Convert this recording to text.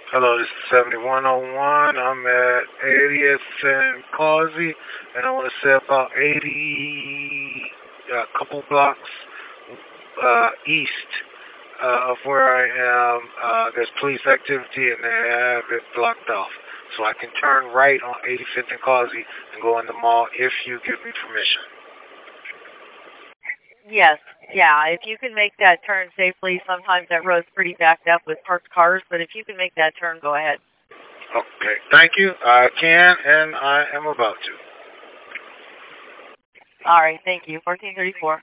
Hello, this is 7101. I'm at 80th and Causey, and I want to say about 80, a couple blocks east of where I am. There's police activity, and they have it blocked off. So I can turn right on 85th and Causey and go in the mall if you give me permission. Yes, yeah. If you can make that turn safely, sometimes that road's pretty backed up with parked cars, but if you can make that turn, go ahead. Okay, thank you. I can, and I am about to. All right, thank you. 1434.